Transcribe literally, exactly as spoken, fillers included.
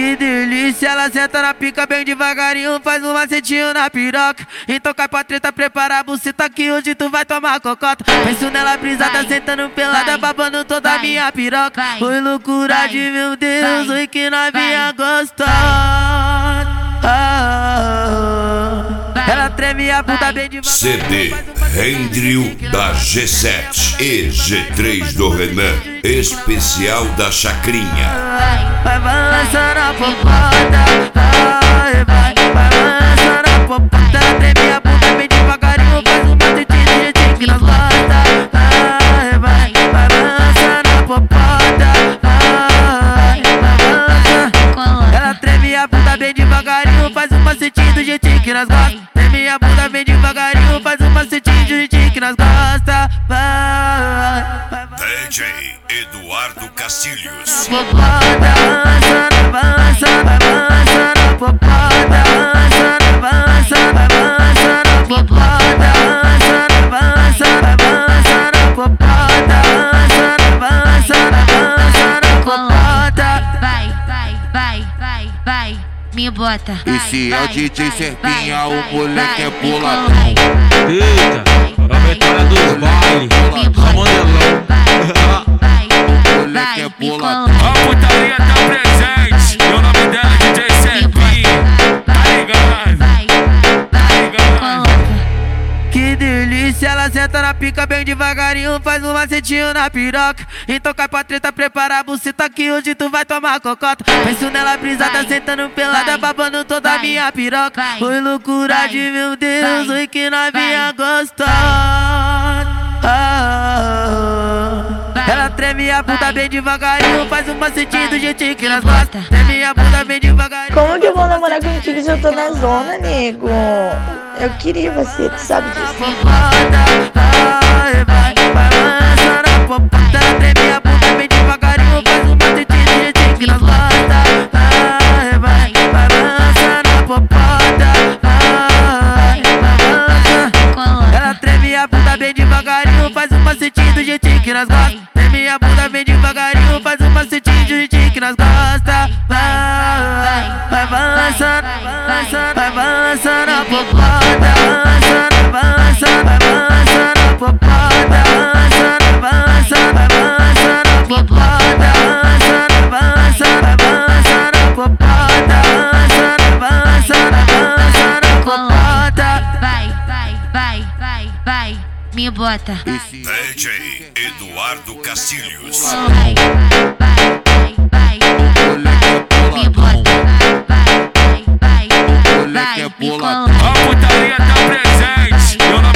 Que delícia, ela senta na pica bem devagarinho, faz um macetinho na piroca. Então cai pra treta, prepara a buceta que hoje tu vai tomar cocota. Penso nela brisada, sentando pelada, babando toda a minha piroca. Oi, loucura de meu Deus, oi que novinha gostosa. Ela treme a bunda bem devagarinho. C D Rendriu da G sete e G três do Renan, especial da Chacrinha. Vai balançando a popota, vai, vai, vai balançando a popota. Treme a bunda bem devagarinho, faz um macetinho do jeitinho que nós gosta. Vai, vai, vai balançando a popota, vai, vai balançando. Ela treme a bunda bem devagarinho, faz um macetinho do jeitinho que nós gosta. Treme a bunda bem devagarinho, faz um macetinho do jeitinho que nós gosta. Vai, vai, vai. D J Eduardo Castilhos. Popota, balançando, balançando, vai balançando a popota, balançando, balançando, vai balançando a popota, balançando, balançando, vai balançando a popota, balançando, balançando, vai balançando a popota. Vai, vai, vai, vai, vai, me bota. Esse é o D J Serpinha, o moleque é puladão. Eita, a vitória dos bailes, só modelão. O moleque é puladão. A putaria tá presente, e o nome dela é D J Serpinha. Tá ligado? Tá ligado? Que delícia, ela senta na pica bem devagarinho, faz um macetinho na piroca. Então cai pra treta, prepara a buceta que hoje tu vai tomar cocota. Penso nela brisada, sentando pelada, babando toda a minha piroca. Oi, loucura de meu Deus, oi que novinha gostosa. Ela treme a bunda bem devagarinho, faz um macetinho do jeitinho que nós gosta. Treme a bunda bem devagarinho. Como que eu vou namorar contigo se eu tô na zona, nego? Eu queria você, tu sabe disso. Vai, vai, vai balançando a popota. Treme a bunda bem devagarinho, faz um macetinho do jeitinho que nós gosta. Vai, vai, vai balançando a popota. Vai, vai balançando. Ela treme a bunda bem devagarinho, faz um macetinho do jeitinho que nós gosta. Treme a bunda bem devagarinho, faz um macetinho do jeitinho que nós gosta. Vai, vai balançando, balançando, vai balançando a popota, balançando, balançando, vai balançando a popota, balançando, balançando, vai balançando a popota, balançando, balançando, vai balançando a popota, balançando, balançando, vai balançando a popota. Vai, vai, vai, vai, vai, me bota. D J Eduardo Castilhos. Vai, vai, vai, vai, me bota. Vai, vai, vai, vai, me coloca. A putaria tá presente, e o nome